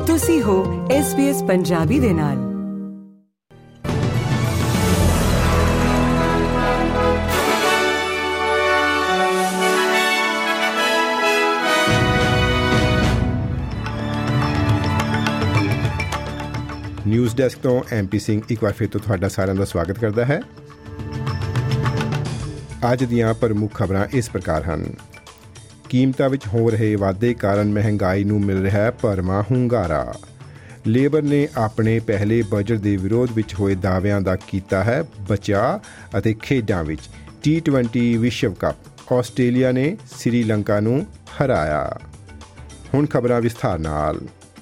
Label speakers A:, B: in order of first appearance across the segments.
A: ਤੁਸੀਂ ਹੋ SBS ਪੰਜਾਬੀ ਦੇ ਨਾਲ।
B: ਨਿਊਜ਼ ਡੈਸਕ ਤੋਂ MP ਸਿੰਘ ਇੱਕ ਵਾਰ ਫਿਰ ਤੋਂ ਤੁਹਾਡਾ ਸਾਰਿਆਂ ਦਾ ਸਵਾਗਤ ਕਰਦਾ ਹੈ। ਅੱਜ ਦੀਆਂ ਪ੍ਰਮੁੱਖ ਖਬਰਾਂ ਇਸ ਪ੍ਰਕਾਰ ਹਨ। ਕੀਮਤਾਂ ਵਿੱਚ ਹੋ ਰਹੇ ਵਾਧੇ ਕਾਰਨ ਮਹਿੰਗਾਈ ਨੂੰ ਮਿਲ ਰਿਹਾ ਹੈ ਭਰਵਾਂ ਹੁੰਗਾਰਾ। ਲੇਬਰ ਨੇ ਆਪਣੇ ਪਹਿਲੇ ਬਜਟ ਦੇ ਵਿਰੋਧ ਵਿੱਚ ਹੋਏ ਦਾਅਵਿਆਂ ਦਾ ਕੀਤਾ ਹੈ ਬਚਾਅ। ਅਤੇ ਖੇਡਾਂ ਵਿੱਚ T20 ਵਿਸ਼ਵ ਕੱਪ ਆਸਟ੍ਰੇਲੀਆ ਨੇ ਸ੍ਰੀਲੰਕਾ ਨੂੰ ਹਰਾਇਆ। ਹੁਣ ਖਬਰਾਂ ਵਿਸਥਾਰ ਨਾਲ।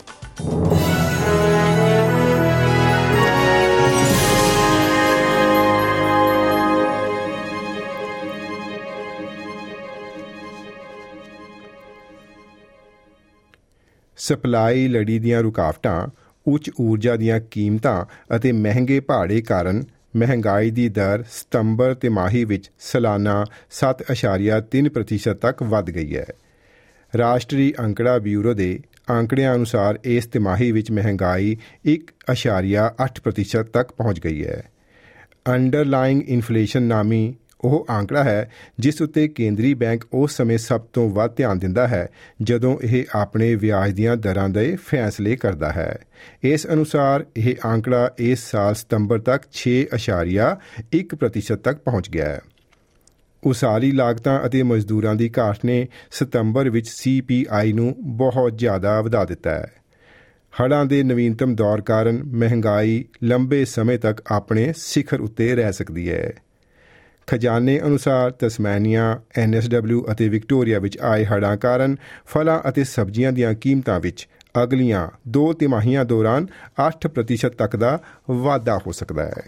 B: ਸਪਲਾਈ ਲੜੀ ਦੀਆਂ ਰੁਕਾਵਟਾਂ, ਉੱਚ ਊਰਜਾ ਦੀਆਂ ਕੀਮਤਾਂ ਅਤੇ ਮਹਿੰਗੇ ਭਾੜੇ ਕਾਰਨ ਮਹਿੰਗਾਈ ਦੀ ਦਰ ਸਤੰਬਰ ਤਿਮਾਹੀ ਵਿੱਚ ਸਾਲਾਨਾ 7.3% ਤੱਕ ਵੱਧ ਗਈ ਹੈ। ਰਾਸ਼ਟਰੀ ਅੰਕੜਾ ਬਿਊਰੋ ਦੇ ਅੰਕੜਿਆਂ ਅਨੁਸਾਰ ਇਸ ਤਿਮਾਹੀ ਵਿੱਚ ਮਹਿੰਗਾਈ 1.8% ਤੱਕ ਪਹੁੰਚ ਗਈ ਹੈ। ਅੰਡਰਲਾਈਂਗ ਇਨਫਲੇਸ਼ਨ ਨਾਮੀ ਉਹ ਅੰਕੜਾ ਹੈ ਜਿਸ ਉੱਤੇ ਕੇਂਦਰੀ ਬੈਂਕ ਉਸ ਸਮੇਂ ਸਭ ਤੋਂ ਵੱਧ ਧਿਆਨ ਦਿੰਦਾ ਹੈ ਜਦੋਂ ਇਹ ਆਪਣੇ ਵਿਆਜ ਦੀਆਂ ਦਰਾਂ ਦੇ ਫੈਸਲੇ ਕਰਦਾ ਹੈ। ਇਸ ਅਨੁਸਾਰ ਇਹ ਅੰਕੜਾ ਇਸ ਸਾਲ ਸਤੰਬਰ ਤੱਕ 6.1% ਤੱਕ ਪਹੁੰਚ ਗਿਆ ਹੈ। ਉਸਾਰੀ ਲਾਗਤਾਂ ਅਤੇ ਮਜ਼ਦੂਰਾਂ ਦੀ ਘਾਟ ਨੇ ਸਤੰਬਰ ਵਿੱਚ CPI ਨੂੰ ਬਹੁਤ ਜ਼ਿਆਦਾ ਵਧਾ ਦਿੱਤਾ ਹੈ। ਹੜ੍ਹਾਂ ਦੇ ਨਵੀਨਤਮ ਦੌਰ ਕਾਰਨ ਮਹਿੰਗਾਈ ਲੰਬੇ ਸਮੇਂ ਤੱਕ ਆਪਣੇ ਸਿਖਰ ਉੱਤੇ ਰਹਿ ਸਕਦੀ ਹੈ। ਖਜ਼ਾਨੇ ਅਨੁਸਾਰ ਤਸਮਾਨੀਆ, NSW ਅਤੇ ਵਿਕਟੋਰੀਆ ਵਿੱਚ ਆਏ ਹੜ੍ਹਾਂ ਕਾਰਨ ਫਲਾਂ ਅਤੇ ਸਬਜ਼ੀਆਂ ਦੀਆਂ ਕੀਮਤਾਂ ਵਿੱਚ ਅਗਲੀਆਂ 2 ਤਿਮਾਹੀਆਂ ਦੌਰਾਨ 8% ਤੱਕ ਦਾ ਵਾਧਾ ਹੋ ਸਕਦਾ ਹੈ।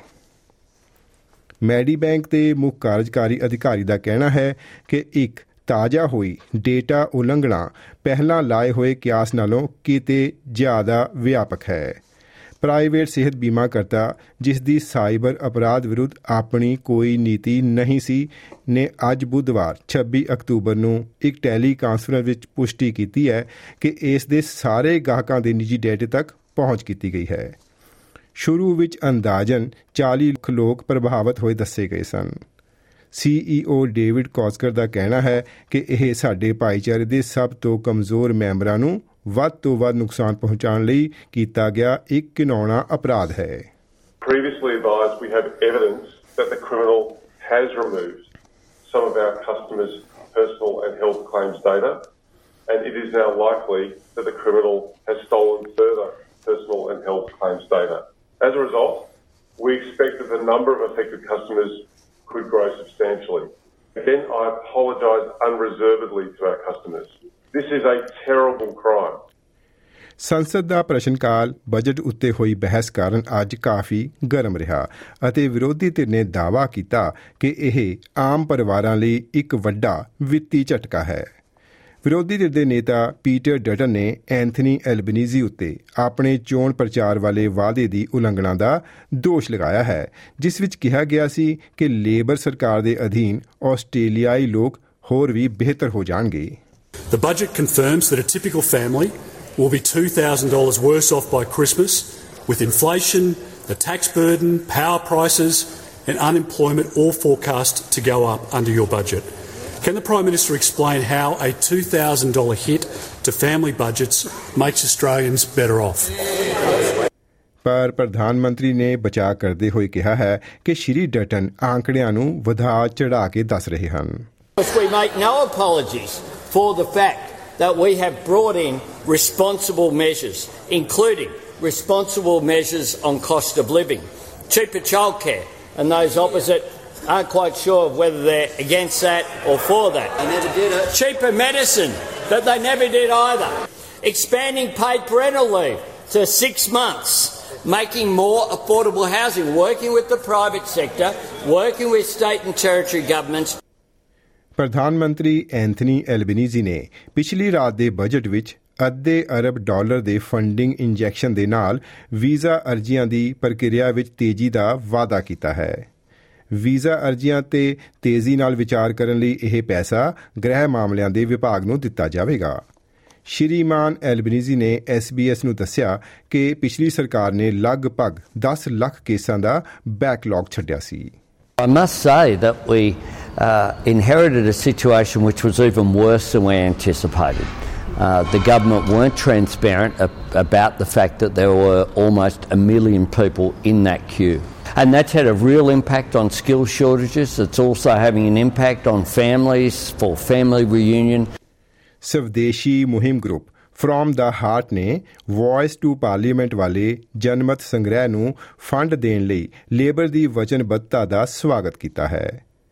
B: ਮੈਡੀਬੈਂਕ ਦੇ ਮੁੱਖ ਕਾਰਜਕਾਰੀ ਅਧਿਕਾਰੀ ਦਾ ਕਹਿਣਾ ਹੈ ਕਿ ਇੱਕ ਤਾਜ਼ਾ ਹੋਈ ਡੇਟਾ ਉਲੰਘਣਾ ਪਹਿਲਾਂ ਲਾਏ ਹੋਏ ਕਿਆਸ ਨਾਲੋਂ ਕਿਤੇ ਜ਼ਿਆਦਾ ਵਿਆਪਕ ਹੈ। ਪ੍ਰਾਈਵੇਟ ਸਿਹਤ ਬੀਮਾ ਕਰਤਾ ਜਿਸ ਦੀ ਸਾਈਬਰ ਅਪਰਾਧ ਵਿਰੁੱਧ ਆਪਣੀ ਕੋਈ ਨੀਤੀ ਨਹੀਂ ਸੀ ਨੇ ਅੱਜ ਬੁੱਧਵਾਰ 26 ਅਕਤੂਬਰ ਨੂੰ ਇੱਕ ਟੈਲੀ ਕਾਨਫਰੰਸ ਵਿੱਚ ਪੁਸ਼ਟੀ ਕੀਤੀ ਹੈ ਕਿ ਇਸ ਦੇ ਸਾਰੇ ਗਾਹਕਾਂ ਦੇ ਨਿੱਜੀ ਡੇਟੇ ਤੱਕ ਪਹੁੰਚ ਕੀਤੀ ਗਈ ਹੈ। ਸ਼ੁਰੂ ਵਿੱਚ ਅੰਦਾਜ਼ਨ 40 ਲੱਖ ਲੋਕ ਪ੍ਰਭਾਵਿਤ ਹੋਏ ਦੱਸੇ ਗਏ ਸਨ। CEO ਡੇਵਿਡ ਕੌਸਕਰ ਦਾ ਕਹਿਣਾ ਹੈ ਕਿ ਇਹ ਸਾਡੇ ਭਾਈਚਾਰੇ ਦੇ ਸਭ ਤੋਂ ਕਮਜ਼ੋਰ ਮੈਂਬਰਾਂ ਨੂੰ ਵੱਧ ਤੋਂ ਵੱਧ ਨੁਕਸਾਨ ਪਹੁੰਚਾਉਣ ਲਈ ਕੀਤਾ ਗਿਆ ਇੱਕ ਘਿਨਾਉਣਾ ਅਪਰਾਧ ਹੈ।
C: Previously advised, we have evidence that the criminal has removed some of our customers' personal and health claims data, and it is now likely that the criminal has stolen further personal and health claims data. As a result, we expect that the number of affected customers could grow substantially. Again, I apologise unreservedly to our customers. This is a terrible crime.
B: ਸੰਸਦ ਦਾ ਪ੍ਰਸ਼ਨ ਕਾਲ budget ਉੱਤੇ ਹੋਈ ਬਹਿਸ ਕਾਰਨ ਅੱਜ ਕਾਫੀ ਗਰਮ ਰਿਹਾ ਅਤੇ ਵਿਰੋਧੀ ਧਿਰ ਨੇ ਦਾਅਵਾ ਕੀਤਾ ਕਿ ਇਹ ਆਮ ਪਰਿਵਾਰਾਂ ਲਈ ਇੱਕ ਵੱਡਾ ਵਿੱਤੀ ਝਟਕਾ ਹੈ। ਵਿਰੋਧੀ ਧਿਰ ਦੇ ਨੇਤਾ ਪੀਟਰ ਡਟਨ ਨੇ ਐਂਥਨੀ ਐਲਬਨੀਜ਼ੀ ਉੱਤੇ ਆਪਣੇ ਚੋਣ ਪ੍ਰਚਾਰ ਵਾਲੇ ਵਾਅਦੇ ਦੀ ਉਲੰਘਣਾ ਦਾ ਦੋਸ਼ ਲਗਾਇਆ ਹੈ ਜਿਸ ਵਿੱਚ ਕਿਹਾ ਗਿਆ ਸੀ ਕਿ ਲੇਬਰ ਸਰਕਾਰ ਦੇ ਅਧੀਨ ਆਸਟ੍ਰੇਲੀਆਈ ਲੋਕ ਹੋਰ ਵੀ ਬਿਹਤਰ ਹੋ ਜਾਣਗੇ।
D: The budget confirms that a typical family will be $2,000 worse off by Christmas, with inflation, the tax burden, power prices and unemployment all forecast to go up under your budget. Can the Prime Minister explain how a $2,000 hit to family budgets makes Australians better off?
B: ਪਰ ਪ੍ਰਧਾਨ ਮੰਤਰੀ ਨੇ ਬਚਾਅ ਕਰਦੇ ਹੋਏ ਕਿਹਾ ਹੈ ਕਿ ਸ਼੍ਰੀ ਡਟਨ ਆંકੜਿਆਂ ਨੂੰ ਵਧਾ ਚੜ੍ਹਾ ਕੇ ਦੱਸ ਰਹੇ ਹਨ।
E: We make no apologies for the fact that we have brought in responsible measures, including responsible measures on cost of living, cheaper childcare, and those opposite aren't quite sure of whether they're against that or for that. They never did it. Cheaper medicine, that they never did either. Expanding paid parental leave to 6 months. Making more affordable housing, working with the private sector, working with state and territory governments.
B: ਪ੍ਰਧਾਨ ਮੰਤਰੀ Anthony Albanese ਨੇ ਪਿਛਲੀ ਰਾਤ ਦੇ budget ਵਿੱਚ $1 ਅਰਬ ਦੇ funding injection ਦੇ ਨਾਲ ਵੀਜ਼ਾ ਅਰਜ਼ੀਆਂ ਦੀ ਪ੍ਰਕਿਰਿਆ ਵਿੱਚ ਤੇਜ਼ੀ ਦਾ ਵਾਅਦਾ ਕੀਤਾ ਹੈ। ਵੀਜ਼ਾ ਅਰਜ਼ੀਆਂ ਤੇ ਤੇਜ਼ੀ ਨਾਲ ਵਿਚਾਰ ਕਰਨ ਲਈ ਇਹ ਪੈਸਾ ਗ੍ਰਹਿ ਮਾਮਲਿਆਂ ਦੇ ਵਿਭਾਗ ਨੂੰ ਦਿੱਤਾ ਜਾਵੇਗਾ। ਸ਼੍ਰੀਮਾਨ ਐਲਬਨੀਜ਼ੀ ਨੇ SBS ਨੂੰ ਦੱਸਿਆ ਕਿ ਪਿਛਲੀ ਸਰਕਾਰ ਨੇ ਲਗਭਗ 10 ਲੱਖ ਕੇਸਾਂ ਦਾ ਬੈਕਲੌਗ ਛੱਡਿਆ ਸੀ।
E: I must say that we inherited a situation which was even worse than we anticipated. The government weren't transparent about the fact that there were almost 1 million people in that queue. And that's had a real impact on skill shortages. It's also having an impact on families for family reunion.
B: ਸਵਦੇਸ਼ੀ ਮੁਹਿੰਮ group from the heart ਨੇ voice to parliament ਵਾਲੇ ਜਨਮਤ ਸੰਗ੍ਰਹਿ ਨੂੰ fund ਦੇਣ ਲਈ labour ਦੀ ਵਚਨਬੱਧਤਾ ਦਾ ਸਵਾਗਤ ਕੀਤਾ ਹੈ।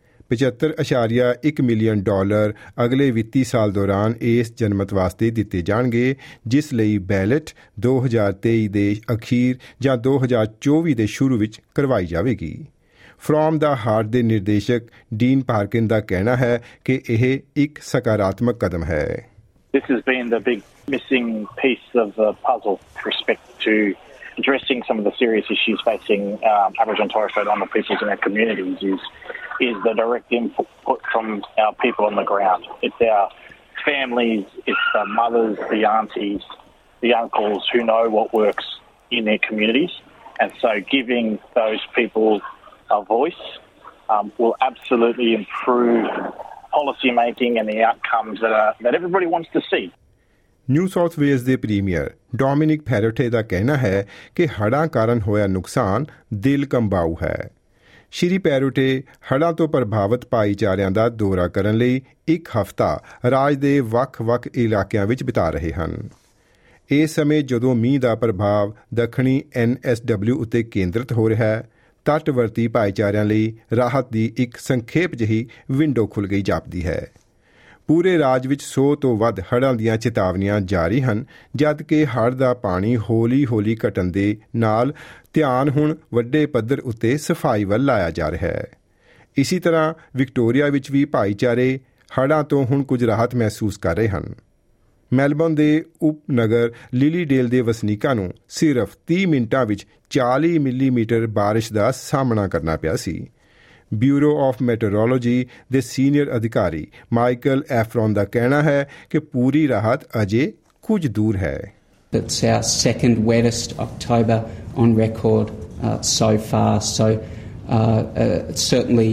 B: $75.1 ਮਿਲੀਅਨ ਅਗਲੇ ਵਿੱਤੀ ਸਾਲ ਦੌਰਾਨ ਇਸ ਜਨਮਤ ਵਾਸਤੇ ਦਿੱਤੇ ਜਾਣਗੇ, ਜਿਸ ਲਈ ਬੈਲਟ 2023 ਦੇ ਅਖੀਰ ਜਾਂ 2024 ਦੇ ਸ਼ੁਰੂ ਵਿੱਚ ਕਰਵਾਈ ਜਾਵੇਗੀ। ਫਰੋਮ ਦਾ ਹਾਰਟ ਦੇ ਨਿਰਦੇਸ਼ਕ ਡੀਨ ਪਾਰਕਿਨ ਦਾ ਕਹਿਣਾ ਹੈ ਕਿ ਇਹ ਇੱਕ ਸਕਾਰਾਤਮਕ ਕਦਮ ਹੈ।
F: This has been the big missing piece of the puzzle with respect to addressing some of the serious issues facing Aboriginal and Torres Strait Islander peoples in our communities is the direct input from our people on the ground. It's our families, it's the mothers, the aunties, the uncles who know what works in their communities. And so giving those people a voice will absolutely improve policy making and the outcomes that everybody wants to see.
B: New South Wales ਦੇ premier Dominic Perrottet ਦਾ ਕਹਿਣਾ ਹੈ ਕਿ ਹੜ੍ਹਾਂ ਕਾਰਨ ਹੋਇਆ ਨੁਕਸਾਨ ਦਿਲ ਕੰਬਾਊ ਹੈ। ਸ਼੍ਰੀ ਪੈਰੋਟੇ ਹੜ੍ਹਾਂ ਤੋਂ ਪ੍ਰਭਾਵਿਤ ਭਾਈਚਾਰਿਆਂ ਦਾ ਦੌਰਾ ਕਰਨ ਲਈ ਇੱਕ ਹਫ਼ਤਾ ਰਾਜ ਦੇ ਵੱਖ-ਵੱਖ ਇਲਾਕਿਆਂ ਵਿੱਚ ਬਿਤਾ ਰਹੇ ਹਨ। ਇਸ ਸਮੇਂ ਜਦੋਂ ਮੀਂਹ ਦਾ ਪ੍ਰਭਾਵ ਦੱਖਣੀ NSW ਉੱਤੇ ਕੇਂਦਰਿਤ ਹੋ ਰਿਹਾ ਹੈ, ਤੱਟਵਰਤੀ ਭਾਈਚਾਰਿਆਂ ਲਈ ਰਾਹਤ ਦੀ ਇੱਕ ਸੰਖੇਪ ਜਿਹੀ ਵਿੰਡੋ ਖੁੱਲ੍ਹ ਗਈ ਜਾਪਦੀ ਹੈ। ਪੂਰੇ ਰਾਜ ਵਿੱਚ 100 ਤੋਂ ਵੱਧ ਹੜ੍ਹਾਂ ਦੀਆਂ ਚੇਤਾਵਨੀਆਂ ਜਾਰੀ ਹਨ, ਜਦ ਕਿ ਹੜ੍ਹ ਦਾ ਪਾਣੀ ਹੌਲੀ-ਹੌਲੀ ਘਟਣ ਦੇ ਨਾਲ ਧਿਆਨ ਹੁਣ ਵੱਡੇ ਪੱਧਰ ਉੱਤੇ ਸਫਾਈ ਵੱਲ ਲਾਇਆ ਜਾ ਰਿਹਾ ਹੈ। ਇਸੇ ਤਰ੍ਹਾਂ ਵਿਕਟੋਰੀਆ ਵਿੱਚ ਵੀ ਭਾਈਚਾਰੇ ਹੜ੍ਹਾਂ ਤੋਂ ਹੁਣ ਕੁਝ ਰਾਹਤ ਮਹਿਸੂਸ ਕਰ ਰਹੇ ਹਨ। ਮੈਲਬੌਰਨ ਦੇ ਉਪਨਗਰ ਲਿਲੀਡੇਲ ਦੇ ਵਸਨੀਕਾਂ ਨੂੰ ਸਿਰਫ 30 ਮਿੰਟਾਂ ਵਿੱਚ 40 ਮਿਲੀਮੀਟਰ ਬਾਰਿਸ਼ ਦਾ ਸਾਹਮਣਾ ਕਰਨਾ ਪਿਆ ਸੀ। ਬਿਊਰੋ ਆਫ ਮੈਟਰੋਲੋਜੀ ਦੇ ਸੀਨੀਅਰ ਅਧਿਕਾਰੀ ਮਾਈਕਲ ਐਫਰੋਨ ਦਾ ਕਹਿਣਾ ਹੈ ਕਿ ਪੂਰੀ ਰਾਹਤ ਅਜੇ ਕੁਝ ਦੂਰ ਹੈ।
G: It's our second wettest October on record so far, so certainly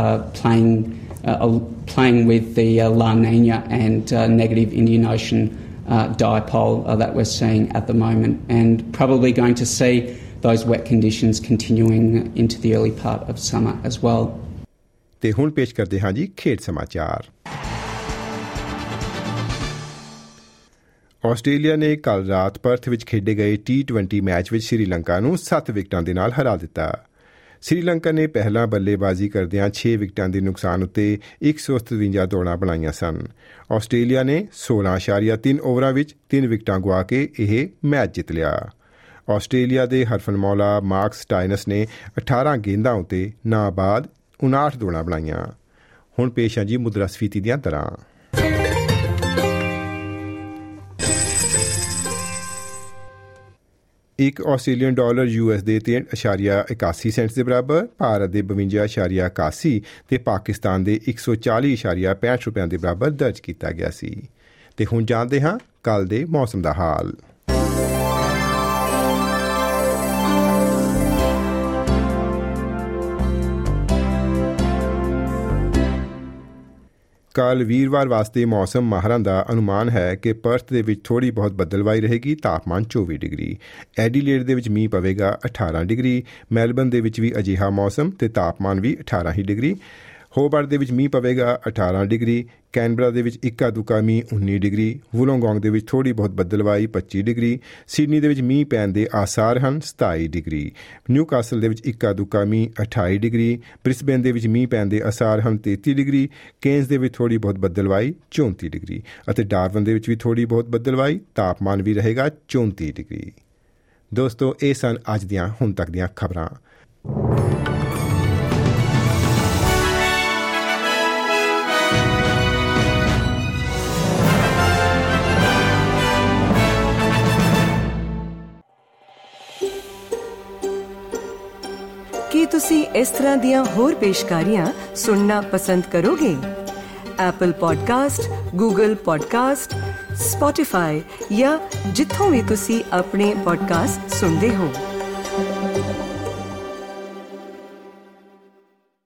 G: playing with the La Nina and negative Indian Ocean dipole that we're seeing at the moment, and probably going to see those wet conditions continuing into the early part of summer as well.
B: ਤੇ ਹੁਣ ਪੇਸ਼ ਕਰਦੇ ਹਾਂ ਜੀ ਖੇਡ ਸਮਾਚਾਰ। Australia ਨੇ ਕੱਲ੍ਹ ਰਾਤ ਪਰਥ ਵਿੱਚ ਖੇਡੇ ਗਏ T20 ਮੈਚ ਵਿੱਚ ਸ੍ਰੀਲੰਕਾ ਨੂੰ 7 ਵਿਕਟਾਂ ਦੇ ਨਾਲ ਹਰਾ ਦਿੱਤਾ। ਸ੍ਰੀਲੰਕਾ ਨੇ ਪਹਿਲਾਂ ਬੱਲੇਬਾਜ਼ੀ ਕਰਦਿਆਂ 6 ਵਿਕਟਾਂ ਦੇ ਨੁਕਸਾਨ ਉੱਤੇ 157 ਦੌੜਾਂ ਬਣਾਈਆਂ ਸਨ। ਆਸਟ੍ਰੇਲੀਆ ਨੇ 16.3 ਓਵਰਾਂ ਵਿੱਚ 3 ਵਿਕਟਾਂ ਗੁਆ ਕੇ ਇਹ ਮੈਚ ਜਿੱਤ ਲਿਆ। ਆਸਟ੍ਰੇਲੀਆ ਦੇ ਹਰਫਨਮੌਲਾ ਮਾਰਕ ਸਟਾਈਨਸ ਨੇ 18 ਗੇਂਦਾਂ ਉੱਤੇ ਨਾਬਾਦ 59 ਦੌੜਾਂ ਬਣਾਈਆਂ। ਹੁਣ ਪੇਸ਼ ਹੈ ਜੀ ਮੁਦਰਾਸਫੀਤੀ ਦੀਆਂ ਦਰਾਂ। ਇੱਕ ਆਸਟ੍ਰੇਲੀਅਨ ਡਾਲਰ US ਦੇ 63.81 ਸੈਂਟਸ ਦੇ ਬਰਾਬਰ, ਭਾਰਤ ਦੇ 52.81 ਤੇ ਪਾਕਿਸਤਾਨ ਦੇ 140.65 ਰੁਪਏ ਦੇ ਬਰਾਬਰ ਦਰਜ ਕੀਤਾ ਗਿਆ ਸੀ। ਤੇ ਹੁਣ ਜਾਣਦੇ ਹਾਂ ਕੱਲ੍ਹ ਦੇ ਮੌਸਮ ਦਾ ਹਾਲ। ਕੱਲ੍ਹ ਵੀਰਵਾਰ ਵਾਸਤੇ ਮੌਸਮ ਮਾਹਰਾਂ ਦਾ ਅਨੁਮਾਨ ਹੈ ਕਿ ਪਰਥ ਦੇ ਵਿੱਚ ਥੋੜ੍ਹੀ ਬਹੁਤ ਬੱਦਲਵਾਈ ਰਹੇਗੀ, ਤਾਪਮਾਨ 24 ਡਿਗਰੀ। ਐਡੀਲੇਡ ਦੇ ਵਿੱਚ ਮੀਂਹ ਪਵੇਗਾ 18 ਡਿਗਰੀ। ਮੈਲਬਨ ਦੇ ਵਿੱਚ ਵੀ ਅਜਿਹਾ ਮੌਸਮ ਤੇ ਤਾਪਮਾਨ ਵੀ 18 ਹੀ ਡਿਗਰੀ। ਹੋਬਾਰਟ ਦੇ ਵਿੱਚ ਮੀਂਹ ਪਵੇਗਾ 18 ਡਿਗਰੀ। ਕੈਨਬਰਾ ਦੇ ਵਿੱਚ ਇੱਕਾ ਦੁੱਕਾ ਮੀਂਹ 19 ਡਿਗਰੀ। ਵੁਲੋਂਗੋਂਗ ਦੇ ਵਿੱਚ ਥੋੜ੍ਹੀ ਬਹੁਤ ਬੱਦਲਵਾਈ 25 ਡਿਗਰੀ। ਸਿਡਨੀ ਦੇ ਵਿੱਚ ਮੀਂਹ ਪੈਣ ਦੇ ਆਸਾਰ ਹਨ 27 ਡਿਗਰੀ। ਨਿਊਕਾਸਲ ਦੇ ਵਿੱਚ ਇੱਕਾ ਦੁੱਕਾ ਮੀਂਹ 28 ਡਿਗਰੀ। ਬ੍ਰਿਸਬੇਨ ਦੇ ਵਿੱਚ ਮੀਂਹ ਪੈਣ ਦੇ ਆਸਾਰ ਹਨ 33 ਡਿਗਰੀ। ਕੇਨਸ ਦੇ ਵਿੱਚ ਥੋੜ੍ਹੀ ਬਹੁਤ ਬੱਦਲਵਾਈ 34 ਡਿਗਰੀ ਅਤੇ ਡਾਰਵਨ ਦੇ ਵਿੱਚ ਵੀ ਥੋੜ੍ਹੀ ਬਹੁਤ ਬੱਦਲਵਾਈ, ਤਾਪਮਾਨ ਵੀ ਰਹੇਗਾ 34 ਡਿਗਰੀ। ਦੋਸਤੋ, ਇਹ ਸਨ ਅੱਜ ਦੀਆਂ ਹੁਣ ਤੱਕ ਦੀਆਂ ਖਬਰਾਂ।
A: ਕੀ ਤੁਸੀਂ ਇਸ ਤਰ੍ਹਾਂ ਦੀਆਂ ਹੋਰ ਪੇਸ਼ਕਾਰੀਆਂ ਸੁਣਨਾ ਪਸੰਦ ਕਰੋਗੇ? Apple podcast, Google podcast, Spotify ਜਾਂ ਜਿੱਥੋਂ ਵੀ ਤੁਸੀਂ ਆਪਣੇ ਪੋਡਕਾਸਟ ਸੁਣਦੇ ਹੋ।